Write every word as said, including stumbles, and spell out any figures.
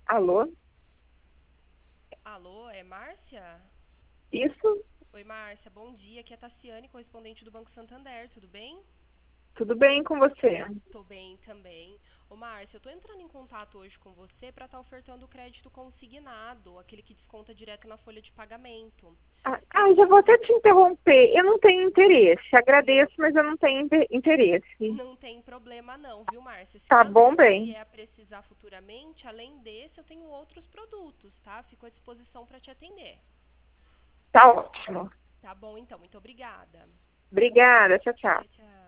Alô? Alô, é Márcia? Isso? Oi, Márcia, bom dia. Aqui é a Tassiane, correspondente do Banco Santander, tudo bem? Tudo bem com você? Tô bem também. Ô, Márcia, eu tô entrando em contato hoje com você para estar ofertando o crédito consignado, aquele que desconta direto na folha de pagamento. Ah, ah, já vou até te interromper. Eu não tenho interesse. Não, Agradeço, mas eu não tenho inter- interesse. não tem problema não, viu, Márcia? Se Tá caso bom, você bem. vier a precisar futuramente, além desse, eu tenho outros produtos, tá? Fico à disposição para te atender. Tá ótimo. Tá bom, então. Muito obrigada. Obrigada. Tchau, tchau. Tchau, tchau.